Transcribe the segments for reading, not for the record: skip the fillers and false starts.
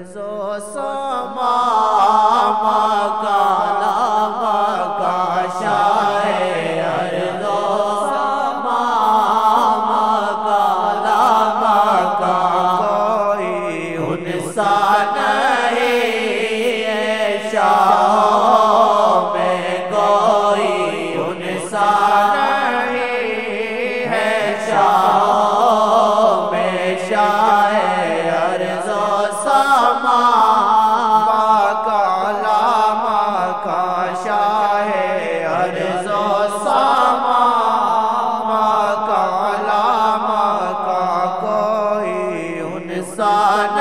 ارض و سما مکالا مکا شاہ ارض و سما مکالا مکا کوئی انسا نہیں ہے شاہ میں کوئی انسا نہیں ہے شاہ میں شاہ ارض و سما مکالا مکا شاہ ارض و سما مکالا مکا کوئی انسا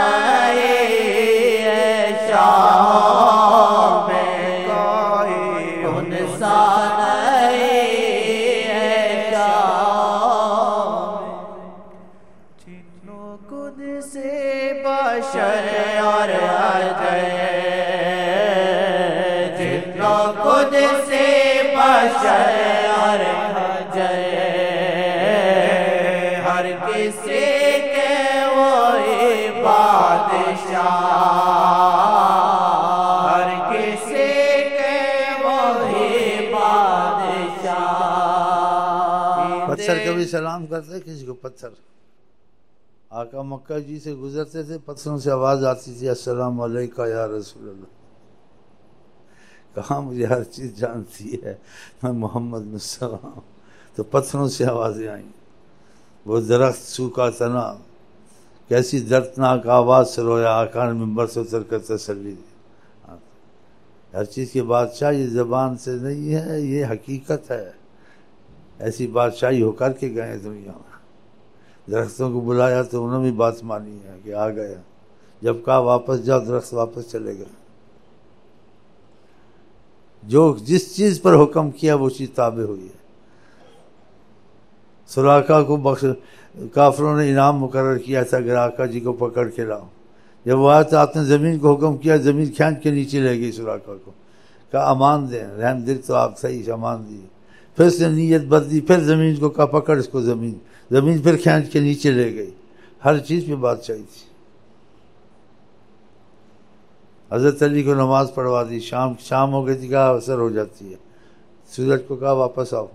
نہیں ہے شاہ میں کوئی انسا نہیں ہے شاہ جنوں قدس بشر اور حجر جنوں قدس بشر اور حجر ہر کسی کے وہی بادشاہ ہر کسی کے وہی بادشاہ پتھر کبھی سلام کرتے کسی کو؟ پتھر آقا مکہ جی سے گزرتے تھے، پتھروں سے آواز آتی تھی السلام علیکہ یا رسول اللہ. کہاں مجھے ہر چیز جانتی ہے، میں محمد مصطفیٰ ہوں. تو پتھروں سے آوازیں آئیں. وہ درخت سوکھا تنا کیسی دردناک آواز سے رویا، آقا نے ممبر سے اتر کر تسلی دی. ہر چیز کے بادشاہ یہ زبان سے نہیں ہے، یہ حقیقت ہے. ایسی بادشاہی ہو کر کے گئے دنیا میں. درختوں کو بلایا تو انہوں نے بھی بات مانی ہے کہ آ گیا. جب کہا واپس جاؤ، درخت واپس چلے گئے. جو جس چیز پر حکم کیا وہ چیز تابع ہوئی ہے. سراقہ کو کافروں نے انعام مقرر کیا تھا کہ آقا جی کو پکڑ کے لاؤ. جب وہ آیا تو آپ نے زمین کو حکم کیا، زمین کھینچ کے نیچے لے گئی سراقہ کو. کہا امان دیں، رحم دل تو آپ صحیح امان دی. پھر اس نے نیت بدلی، پھر زمین کو کہا پکڑ اس کو. زمین پھر کھینچ کے نیچے لے گئی. ہر چیز پہ بادشاہی تھی. حضرت علی کو نماز پڑھوا دی. شام ہو گئی تھی، کہا اثر ہو جاتی ہے. سورج کو کہا واپس آؤ.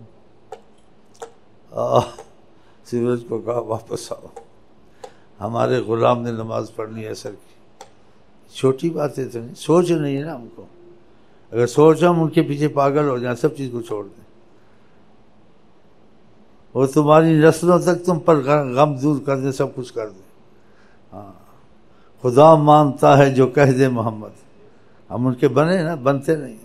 سورج کو کہا واپس آؤ. ہمارے غلام نے نماز پڑھنی ہے اثر کی. چھوٹی باتیں تو نہیں، سوچ نہیں ہے نا ہم کو. اگر سوچ ہم ان کے پیچھے پاگل ہو جائیں، سب چیز کو چھوڑ دیں. وہ تمہاری نسلوں تک تم پر غم دور کر دیں، سب کچھ کر دیں. ہاں، خدا مانتا ہے جو کہہ دے محمد. ہم ان کے بنے نا، بنتے نہیں.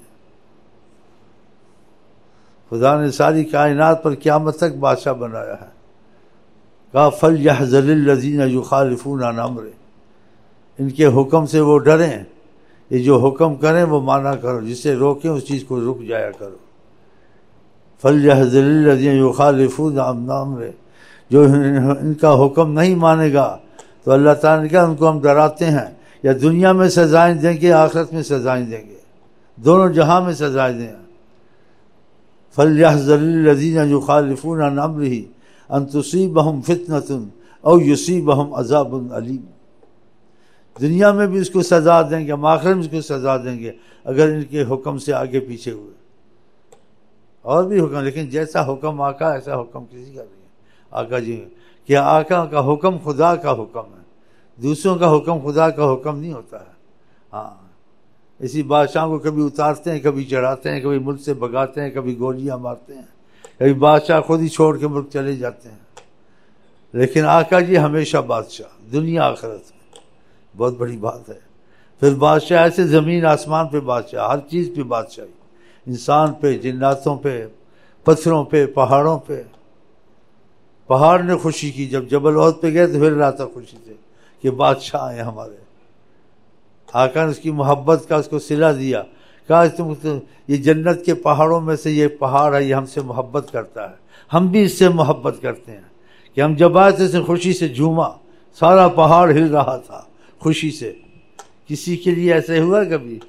خدا نے ساری کائنات پر قیامت تک بادشاہ بنایا ہے. کہا فَلْيَحْذَرِ الَّذِينَ يُخَالِفُونَ عَنْ أَمْرِهِ. ان کے حکم سے وہ ڈریں. یہ جو حکم کریں وہ مانا کرو، جسے روکیں اس چیز کو رک جایا کرو. فَلْيَحْذَرِ الَّذِينَ يُخَالِفُونَ عَنْ أَمْرِهِ. جو ان کا حکم نہیں مانے گا تو اللہ تعالیٰ نے کہا ان کو ہم ڈراتے ہیں، یا دنیا میں سزائیں دیں گے، آخرت میں سزائیں دیں گے، دونوں جہاں میں سزائیں دیں. فَلْيَحْذَرِ الَّذِينَ يُخَالِفُونَ عَنْ أَمْرِهِ أَن تُصِيبَهُمْ فِتْنَةٌ أَوْ يُصِيبَهُمْ عَذَابٌ أَلِيمٌ. دنیا میں بھی اس کو سزا دیں گے، آخرت میں اس کو سزا دیں گے اگر ان کے حکم سے آگے پیچھے ہوئے. اور بھی حکم، لیکن جیسا حکم آقا ایسا حکم کسی کا نہیں ہے. آقا جی کیا آقا کا حکم خدا کا حکم ہے، دوسروں کا حکم خدا کا حکم نہیں ہوتا ہے. ہاں، اسی بادشاہوں کو کبھی اتارتے ہیں، کبھی چڑھاتے ہیں، کبھی ملک سے بھگاتے ہیں، کبھی گولیاں مارتے ہیں، کبھی بادشاہ خود ہی چھوڑ کے ملک چلے جاتے ہیں. لیکن آقا جی ہمیشہ بادشاہ، دنیا آخرت میں. بہت بڑی بات ہے. پھر بادشاہ ایسے زمین آسمان پہ بادشاہ، ہر چیز پہ بادشاہی، انسان پہ، جناتوں پہ، پتھروں پہ، پہاڑوں پہ. پہاڑ نے خوشی کی، جب جبل احد پہ گئے تو پھر رہا تھا خوشی سے کہ بادشاہ آئے ہمارے. آقا نے اس کی محبت کا اس کو صلہ دیا. کہا تم یہ جنت کے پہاڑوں میں سے یہ پہاڑ ہے، یہ ہم سے محبت کرتا ہے، ہم بھی اس سے محبت کرتے ہیں. کہ ہم جب آئے تھے خوشی سے جھوما، سارا پہاڑ ہل رہا تھا خوشی سے. کسی کے لیے ایسے ہوا کبھی؟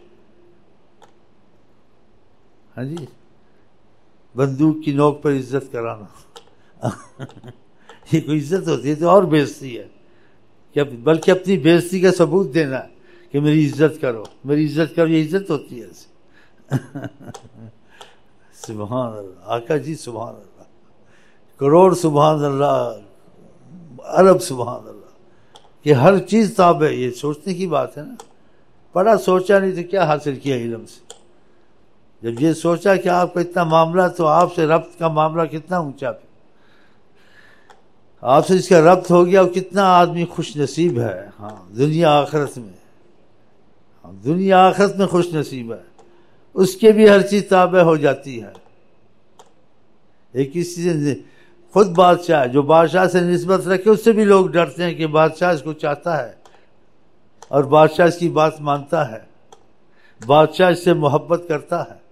ہاں جی، بندوق کی نوک پر عزت کرانا یہ کوئی عزت ہوتی ہے؟ تو اور بےعزتی ہے. بلکہ اپنی بےعزتی کا ثبوت دینا کہ میری عزت کرو، میری عزت کرو، یہ عزت ہوتی ہے ایسے؟ سبحان اللہ آقا جی، سبحان اللہ، کروڑ سبحان اللہ، ارب سبحان اللہ، کہ ہر چیز تابع ہے۔ یہ سوچنے کی بات ہے نا، پڑھا سوچا نہیں تو کیا حاصل کیا علم سے؟ جب یہ سوچا کہ آپ کا اتنا معاملہ، تو آپ سے ربط کا معاملہ کتنا اونچا پہ، آپ سے اس کا ربط ہو گیا، اور کتنا آدمی خوش نصیب ہے۔ ہاں دنیا آخرت میں، ہاں دنیا آخرت میں خوش نصیب ہے، اس کے بھی ہر چیز تابع ہو جاتی ہے۔ ایک کسی سے خود بادشاہ، جو بادشاہ سے نسبت رکھے، اس سے بھی لوگ ڈرتے ہیں کہ بادشاہ اس کو چاہتا ہے اور بادشاہ اس کی بات مانتا ہے، بادشاہ اس سے محبت کرتا ہے۔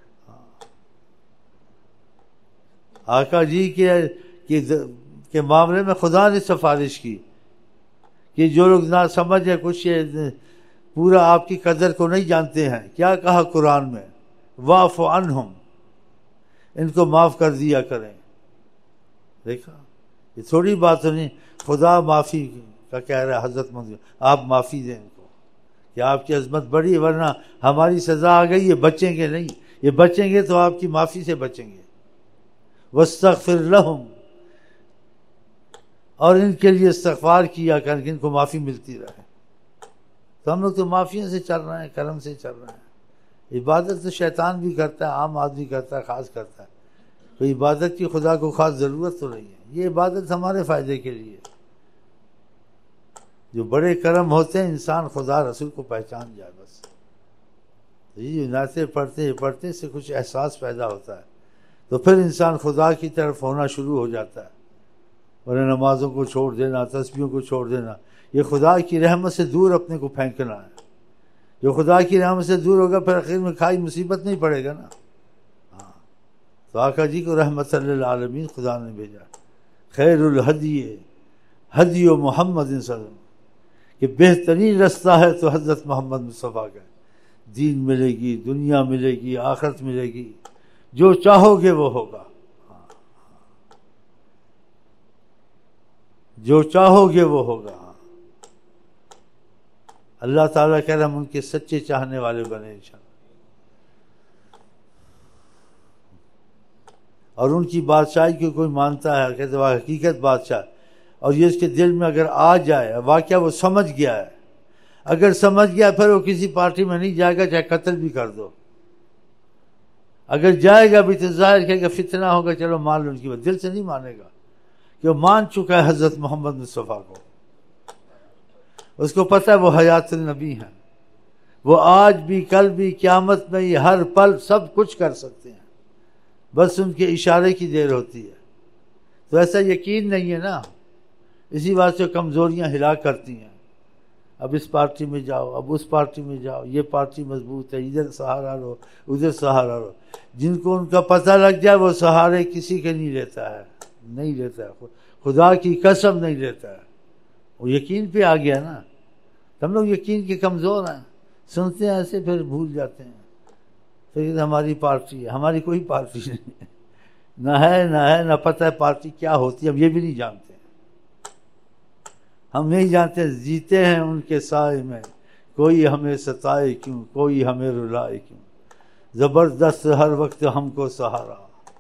آقا جی کے معاملے میں خدا نے سفارش کی کہ جو لوگ نہ سمجھ ہے، کچھ پورا آپ کی قدر کو نہیں جانتے ہیں، کیا کہا قرآن میں؟ واعف عنہم، ان کو معاف کر دیا کریں۔ دیکھا، یہ تھوڑی بات نہیں، خدا معافی کا کہہ رہا ہے حضرت محمد، آپ معافی دیں ان کو، کہ آپ کی عظمت بڑی، ورنہ ہماری سزا آ گئی، یہ بچیں گے نہیں، یہ بچیں گے تو آپ کی معافی سے بچیں گے۔ واستغفر لہم، اور ان کے لیے استغفار کیا کر کہ ان کو معافی ملتی رہے۔ تو ہم لوگ تو معافیوں سے چل رہے ہیں، کرم سے چل رہے ہیں۔ عبادت تو شیطان بھی کرتا ہے، عام آدمی کرتا ہے، خاص کرتا ہے، تو عبادت کی خدا کو خاص ضرورت تو نہیں ہے، یہ عبادت ہمارے فائدے کے لیے۔ جو بڑے کرم ہوتے ہیں، انسان خدا رسول کو پہچان جائے بس۔ یہ نعتیں پڑھتے سے کچھ احساس پیدا ہوتا ہے، تو پھر انسان خدا کی طرف ہونا شروع ہو جاتا ہے۔ ورنہ نمازوں کو چھوڑ دینا، تسبیحوں کو چھوڑ دینا، یہ خدا کی رحمت سے دور اپنے کو پھینکنا ہے۔ جو خدا کی رحمت سے دور ہوگا، پھر آخر میں کھائی مصیبت نہیں پڑے گا نا۔ ہاں، تو آقا جی کو رحمت للعالمین خدا نے بھیجا۔ خیر الہدی ہدی و محمد صلی اللہ علیہ وسلم، کہ بہترین رستہ ہے تو حضرت محمد مصطفیٰ کا۔ دین ملے گی، دنیا ملے گی، آخرت ملے گی، جو چاہو گے وہ ہوگا، جو چاہو گے وہ ہوگا۔ اللہ تعالیٰ کہہ رہے ہم ان کے سچے چاہنے والے بنے انشاءاللہ۔ اور ان کی بادشاہی کو کوئی مانتا ہے، کہتے وہ حقیقت بادشاہ، اور یہ اس کے دل میں اگر آ جائے، واقعہ وہ سمجھ گیا ہے، اگر سمجھ گیا پھر وہ کسی پارٹی میں نہیں جائے گا، چاہے قتل بھی کر دو۔ اگر جائے گا بھی تو ظاہر کہے گا فتنہ ہوگا، چلو مان لو، ان کی بات دل سے نہیں مانے گا، کہ وہ مان چکا ہے حضرت محمد مصطفیٰ کو، اس کو پتہ ہے وہ حیات النبی ہیں، وہ آج بھی، کل بھی، قیامت میں ہی، ہر پل سب کچھ کر سکتے ہیں، بس ان کے اشارے کی دیر ہوتی ہے۔ تو ایسا یقین نہیں ہے نا، اسی بات سے کمزوریاں ہلاک کرتی ہیں۔ اب اس پارٹی میں جاؤ، اب اس پارٹی میں جاؤ، یہ پارٹی مضبوط ہے، ادھر سہارا لو، ادھر سہارا لو۔ جن کو ان کا پتہ لگ جائے، وہ سہارے کسی کے نہیں لیتا ہے، نہیں لیتا ہے، خدا کی قسم نہیں لیتا ہے، وہ یقین پہ آ گیا نا۔ ہم لوگ یقین کے کمزور ہیں، سنتے ہیں ایسے پھر بھول جاتے ہیں، پھر ہماری پارٹی ہے، ہماری کوئی پارٹی نہیں ہے، نہ پتہ ہے پارٹی کیا ہوتی ہے، ہم یہ بھی نہیں جانتے، ہم نہیں جانتے، جیتے ہیں ان کے سائے میں، کوئی ہمیں ستائے کیوں، کوئی ہمیں رلائے کیوں، زبردست ہر وقت ہم کو سہارا،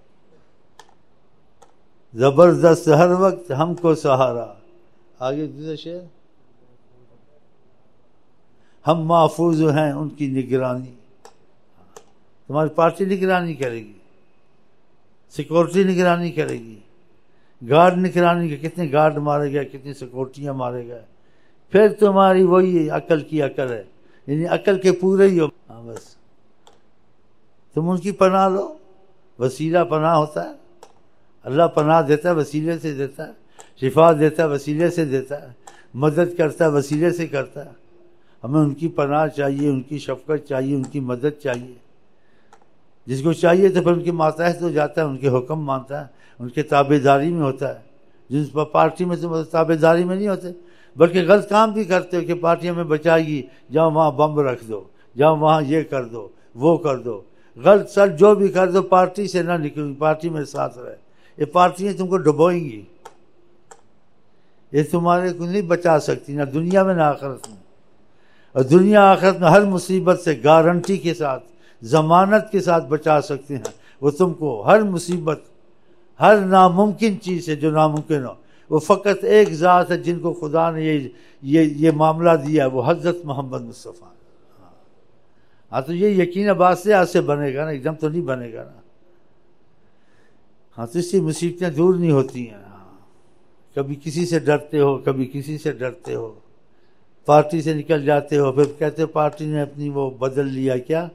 زبردست ہر وقت ہم کو سہارا۔ آگے دوسرا شعر، ہم محفوظ ہیں ان کی نگرانی۔ تمہاری پارٹی نگرانی کرے گی، سیکورٹی نگرانی کرے گی، گارڈ نگرانی کے کتنے گارڈ مارے گئے، کتنی سیکورٹیاں مارے گئے، پھر تمہاری وہی عقل کی عقل ہے، یعنی عقل کے پورے ہی ہو۔ ہاں بس تم ان کی پناہ لو، وسیلہ پناہ ہوتا ہے، اللہ پناہ دیتا ہے، وسیلے سے دیتا ہے، شفا دیتا ہے، وسیلے سے دیتا ہے، مدد کرتا ہے، وسیلے سے کرتا ہے۔ ہمیں ان کی پناہ چاہیے، ان کی شفقت چاہیے، ان کی مدد چاہیے۔ جس کو چاہیے تو پھر ان کے ماتحت ہو جاتا ہے، ان کے حکم مانتا ہے، ان کے تابع داری میں ہوتا ہے۔ جس پارٹی میں تم تابع داری میں نہیں ہوتے، بلکہ غلط کام بھی کرتے ہو کہ پارٹی ہمیں بچائے گی، جاؤ وہاں بم رکھ دو، جاؤ وہاں یہ کر دو، وہ کر دو، غلط سل جو بھی کر دو، پارٹی سے نہ نکلو، پارٹی میں ساتھ رہے۔ یہ پارٹیاں تم کو ڈبوئیں گی، یہ تمہارے کو نہیں بچا سکتی، نہ دنیا میں نہ آخرت میں۔ اور دنیا آخرت میں ہر مصیبت سے گارنٹی کے ساتھ، ضمانت کے ساتھ بچا سکتے ہیں وہ تم کو ہر مصیبت، ہر ناممکن چیز سے جو ناممکن ہو۔ وہ فقط ایک ذات ہے جن کو خدا نے یہ معاملہ دیا ہے، وہ حضرت محمد مصطفیٰ۔ ہاں تو یہ یقین بات سے بنے گا نا، ایک دم تو نہیں بنے گا نا۔ ہاں تو اس سے مصیبتیں دور نہیں ہوتی ہیں۔ کبھی کسی سے ڈرتے ہو، کبھی کسی سے ڈرتے ہو، پارٹی سے نکل جاتے ہو، پھر کہتے ہو پارٹی نے اپنی وہ بدل لیا، کیا؟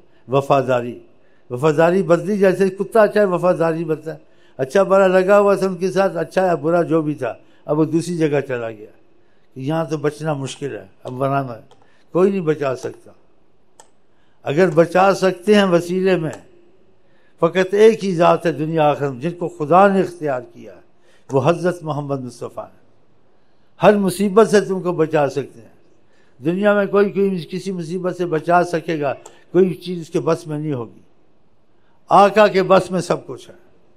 وفاداری بدلی، جیسے کتا اچھا ہے وفاداری بدلا، اچھا برا لگا ہوا تھا ان کے ساتھ، اچھا ہے برا جو بھی تھا، اب وہ دوسری جگہ چلا گیا، یہاں تو بچنا مشکل ہے، اب بنانا ہے، کوئی نہیں بچا سکتا۔ اگر بچا سکتے ہیں وسیلے میں، فقط ایک ہی ذات ہے دنیا آخر میں جن کو خدا نے اختیار کیا ہے، وہ حضرت محمد مصطفیٰ ہے۔ ہر مصیبت سے تم کو بچا سکتے ہیں۔ دنیا میں کوئی کسی مصیبت سے بچا سکے گا، کوئی چیز اس کے بس میں نہیں ہوگی۔ آقا کے بس میں سب کچھ ہے۔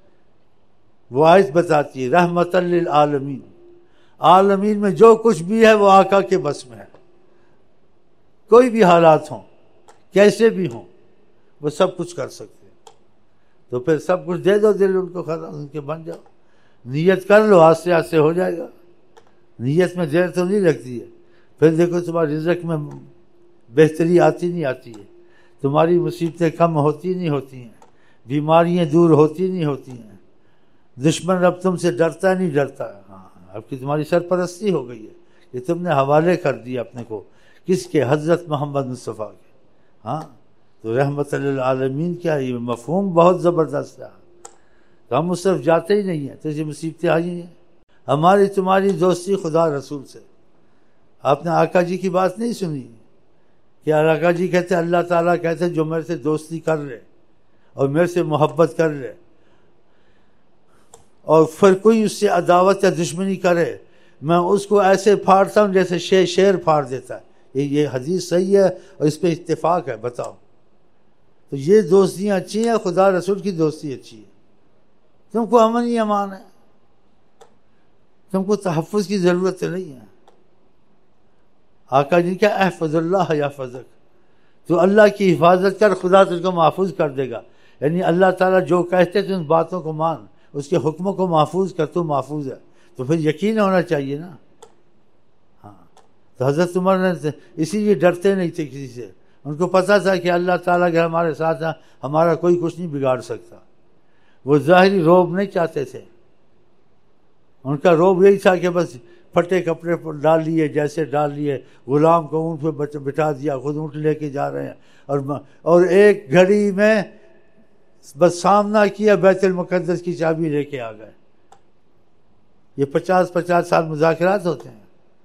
وہ آیت بتاتی ہے رحمت للعالمین، عالمین میں جو کچھ بھی ہے وہ آقا کے بس میں ہے۔ کوئی بھی حالات ہوں، کیسے بھی ہوں، وہ سب کچھ کر سکتے ہیں۔ تو پھر سب کچھ دے دو دل ان کو، خلاص ان کے بن جاؤ، نیت کر لو، آہستہ آہستہ ہو جائے گا۔ نیت میں دیر تو نہیں لگتی ہے۔ پھر دیکھو تمہاری رزق میں بہتری آتی نہیں آتی ہے، تمہاری مصیبتیں کم ہوتی نہیں ہوتی ہیں، بیماریاں دور ہوتی نہیں ہوتی ہیں، دشمن اب تم سے ڈرتا نہیں ڈرتا۔ ہاں اب کی تمہاری سرپرستی ہو گئی ہے کہ تم نے حوالے کر دیا اپنے کو، کس کے؟ حضرت محمد مصطفیٰ کے۔ ہاں تو رحمت للعالمین کیا ہے؟ یہ مفہوم بہت زبردست ہے۔ تو ہم اس طرف جاتے ہی نہیں ہیں، تو یہ مصیبتیں آئی ہیں۔ ہماری تمہاری دوستی خدا رسول سے۔ آپ نے آقا جی کی بات نہیں سنی کہ آقا جی کہتے ہیں، اللہ تعالیٰ کہتے ہیں جو میرے سے دوستی کر لے اور میرے سے محبت کر لے اور پھر کوئی اس سے عداوت یا دشمنی کرے، میں اس کو ایسے پھاڑتا ہوں جیسے شیر پھاڑ دیتا ہے۔ یہ حدیث صحیح ہے اور اس پہ اتفاق ہے۔ بتاؤ تو یہ دوستیاں اچھی ہیں، خدا رسول کی دوستی اچھی ہے۔ تم کو امن ہی امان ہے، تم کو تحفظ کی ضرورت نہیں ہے۔ آقا جی کیا احفظ اللہ یحفظک، تو اللہ کی حفاظت کر، خدا تجھ کو محفوظ کر دے گا۔ یعنی اللہ تعالیٰ جو کہتے تھے ان باتوں کو مان، اس کے حکموں کو محفوظ کر، تو محفوظ ہے۔ تو پھر یقین ہونا چاہیے نا۔ ہاں تو حضرت عمر نے اسی لیے ڈرتے نہیں تھے کسی سے، ان کو پتہ تھا کہ اللہ تعالیٰ اگر ہمارے ساتھ ہیں ہمارا کوئی کچھ نہیں بگاڑ سکتا۔ وہ ظاہری روب نہیں چاہتے تھے، ان کا روب یہی تھا کہ بس پھٹے کپڑے پر ڈال لیے، جیسے ڈال لیے، غلام کو اونٹ پہ بٹھا دیا، خود اونٹ لے کے جا رہے ہیں، اور ایک گھڑی میں بس سامنا کیا، بیت المقدس کی چابی لے کے آ گئے۔ یہ 50 سال مذاکرات ہوتے ہیں،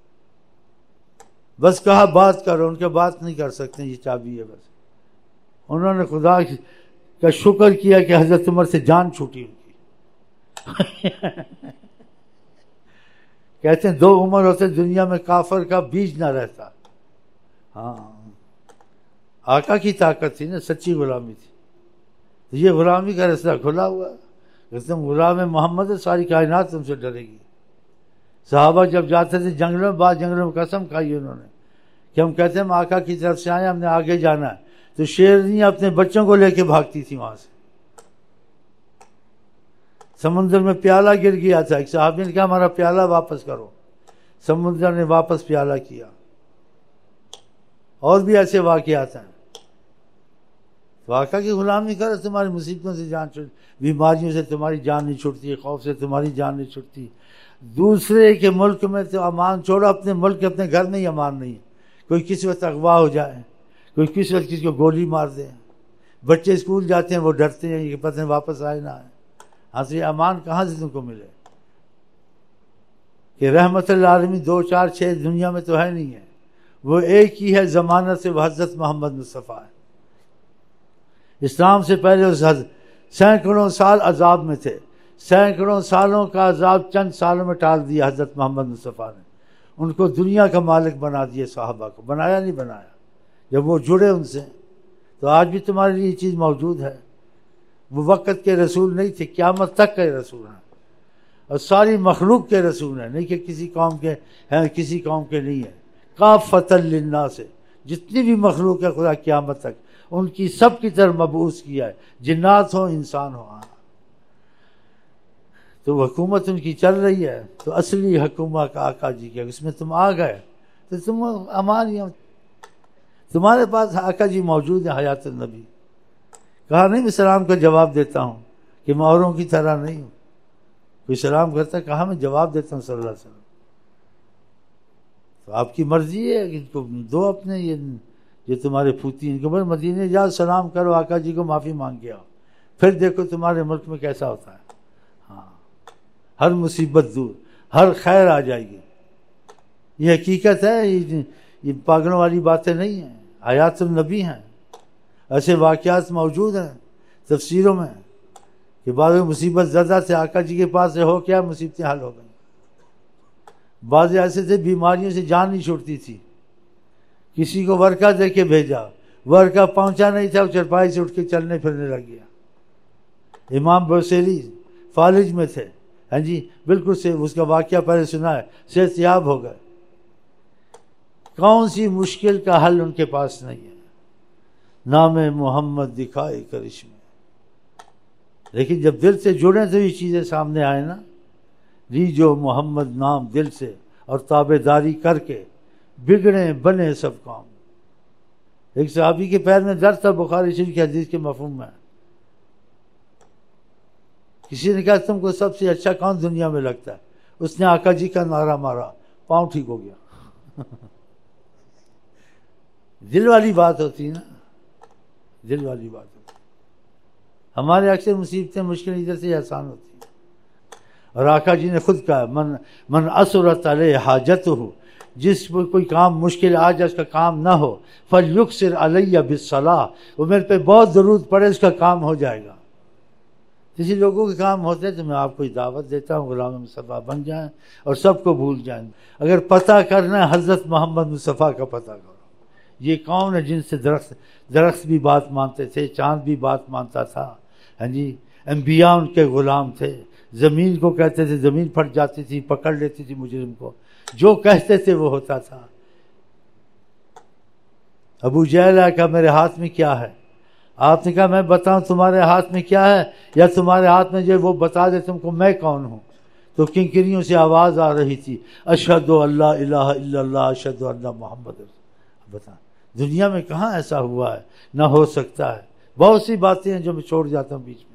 بس کہا بات کرو، ان کے بات نہیں کر سکتے، یہ چابی ہے بس۔ انہوں نے خدا کا شکر کیا کہ حضرت عمر سے جان چھوٹی ان کی۔ کہتے ہیں 2 عمر ہوتے دنیا میں کافر کا بیج نہ رہتا۔ ہاں آقا کی طاقت تھی نا، سچی غلامی تھی۔ تو یہ غلامی کا رستہ کھلا ہوا ہے، تم غلام محمد ہے، ساری کائنات تم سے ڈرے گی۔ صحابہ جب جاتے تھے جنگلوں میں، بعض جنگلوں میں قسم کھائی انہوں نے کہ ہم کہتے ہیں ہم آقا کی طرف سے آئے، ہم نے آگے جانا ہے، تو شیرنی اپنے بچوں کو لے کے بھاگتی تھی وہاں سے۔ سمندر میں پیالہ گر گیا تھا، ایک صحابی نے کہا ہمارا پیالہ واپس کرو، سمندر نے واپس پیالہ کیا۔ اور بھی ایسے واقعات ہیں۔ تو آقا کی غلامی کرو، تمہاری مصیبتوں سے جان چھوٹ، بیماریوں سے تمہاری جان نہیں چھوٹتی، خوف سے تمہاری جان نہیں چھوٹتی۔ دوسرے کے ملک میں تو امان چھوڑو، اپنے ملک اپنے گھر میں ہی امان نہیں ہے۔ کوئی کسی وقت اغوا ہو جائے، کوئی کسی وقت کسی کو گولی مار دے، بچے اسکول جاتے ہیں وہ ڈرتے ہیں کہ پتہ نہیں واپس آئے نہ آئے۔ ہاں سے امان کہاں سے تم کو ملے؟ کہ رحمت للعالمین 2 4 6 دنیا میں تو ہے نہیں ہے، وہ ایک ہی ہے ضمانت سے، وہ حضرت محمد مصطفیٰ ہے۔ اسلام سے پہلے اس سینکڑوں سال عذاب میں تھے، سینکڑوں سالوں کا عذاب چند سالوں میں ٹال دیا حضرت محمد مصطفیٰ نے، ان کو دنیا کا مالک بنا دیا۔ صحابہ کو بنایا نہیں بنایا، جب وہ جڑے ان سے، تو آج بھی تمہارے لیے یہ چیز موجود ہے۔ وہ وقت کے رسول نہیں تھے، قیامت تک کے رسول ہیں، اور ساری مخلوق کے رسول ہیں، نہیں کہ کسی قوم کے ہیں کسی قوم کے نہیں ہیں۔ کافۃ للناس، جتنی بھی مخلوق ہے خدا قیامت تک ان کی سب کی طرف مبعوث کیا ہے، جنات ہوں انسان ہوں. تو حکومت ان کی چل رہی ہے. تو اصلی حکومت کا آقا جی کے اس میں تم آ گئے تو تم ہماری، تمہارے پاس آقا جی موجود ہیں حیات النبی. کہا نہیں میں سلام کا جواب دیتا ہوں کہ میں اوروں کی طرح نہیں ہوں. کوئی سلام کرتا، کہا میں جواب دیتا ہوں صلی اللہ علیہ وسلم. تو آپ کی مرضی ہے کہ ان کو دو اپنے یہ جو تمہارے پھوتی ان کو بس مدینے جاؤ سلام کرو آقا جی کو معافی مانگ کے آؤ، پھر دیکھو تمہارے ملک میں کیسا ہوتا ہے. ہاں ہر مصیبت دور، ہر خیر آ جائے گی. یہ حقیقت ہے، یہ پاگلوں والی باتیں نہیں ہیں، حیات النبی ہیں. ایسے واقعات موجود ہیں تفسیروں میں کہ بعض مصیبت زدہ تھے آقا جی کے پاس سے ہو کیا مصیبتیں حل ہو گئیں. بعض ایسے تھے بیماریوں سے جان نہیں چھوڑتی تھی، کسی کو ورقہ دے کے بھیجا، ورقہ پہنچا نہیں تھا، وہ چرپائی سے اٹھ کے چلنے پھرنے لگ گیا. امام بوسیلی فالج میں تھے، ہاں جی بالکل سے اس کا واقعہ پہلے سنا ہے، صحت یاب ہو گئے. کون سی مشکل کا حل ان کے پاس نہیں ہے. نام محمد دکھائے کرشمے. لیکن جب دل سے جڑیں تو یہ چیزیں سامنے آئے نا. لیجو محمد نام دل سے اور تابع داری کر کے بگڑے بنے سب کام. ایک صحابی کے پیر میں درد تھا، بخاری شریف کی حدیث کے مفہوم میں. کسی نے کہا تم کو سب سے اچھا کون دنیا میں لگتا ہے؟ اس نے آقا جی کا نعرہ مارا، پاؤں ٹھیک ہو گیا. دل والی بات ہوتی ہے نا، دل والی بات ہوتی ہے. ہمارے اکثر مصیبتیں مشکل ادھر سے آسان ہوتی ہیں. اور آقا جی نے خود کہا من اسرت علیہ حاجتہ، جس پر کوئی کام مشکل آ جائے اس کا کام نہ ہو، فلیکثر علیہ بالصلاۃ، وہ میرے پہ بہت درود پڑے اس کا کام ہو جائے گا. کسی لوگوں کے کام ہوتے ہیں تو میں آپ کو دعوت دیتا ہوں غلام مصطفیٰ بن جائیں اور سب کو بھول جائیں. اگر پتہ کرنا ہے حضرت محمد مصطفیٰ کا پتہ کرو. یہ کون ہے جن سے درخت بھی بات مانتے تھے، چاند بھی بات مانتا تھا، ہاں جی انبیاء ان کے غلام تھے. زمین کو کہتے تھے، زمین پھٹ جاتی تھی، پکڑ لیتی تھی مجرم کو، جو کہتے تھے وہ ہوتا تھا. ابو جہل آیا کہا میرے ہاتھ میں کیا ہے؟ آپ نے کہا میں بتاؤں تمہارے ہاتھ میں کیا ہے یا تمہارے ہاتھ میں جو وہ بتا دے تم کو میں کون ہوں. تو کنکریوں سے آواز آ رہی تھی، اشہد ان لا الہ الا اللہ اشہد ان محمد. بتا دنیا میں کہاں ایسا ہوا ہے، نہ ہو سکتا ہے. بہت سی باتیں ہیں جو میں چھوڑ جاتا ہوں بیچ میں.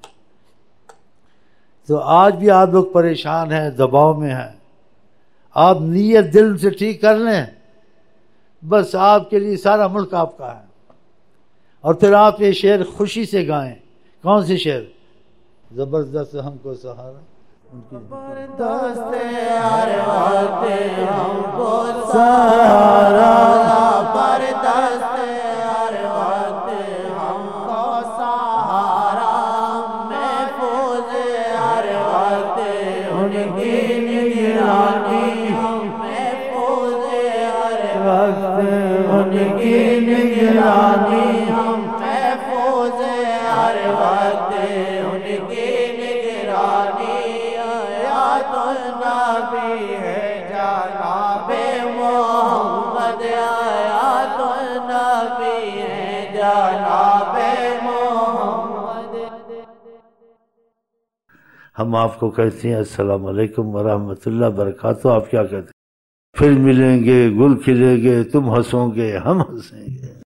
تو آج بھی آپ لوگ پریشان ہیں، دباؤ میں ہیں. آپ نیت دل سے ٹھیک کر لیں، بس آپ کے لیے سارا ملک آپ کا ہے. اور پھر آپ یہ شعر خوشی سے گائیں. کون سی شعر؟ زبردست ہم کو سہارا، زبردست ہر وقت ہم کو سہارا، زبردست ہر وقت ہم کو سہارا، محفوظ ہر وقت ان کی نگرانی، محفوظ ہر وقت ان کی نگرانی، محفوظ ہر وقت ان کی نگرانی. آیات النبی ہے جناب محمد، آیات النبی ہے جناب محمد. ہم آپ کو کہتے ہیں السلام علیکم ورحمۃ اللہ وبرکاتہ. آپ کیا کہتے ہیں؟ پھر ملیں گے، گل کھلیں گے، تم ہنسو گے، ہم ہنسیں گے.